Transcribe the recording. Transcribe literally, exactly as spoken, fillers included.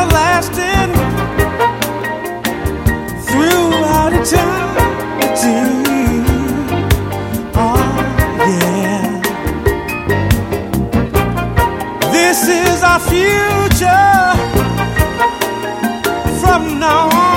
everlasting throughout eternity. Oh, yeah. This is our future from now on.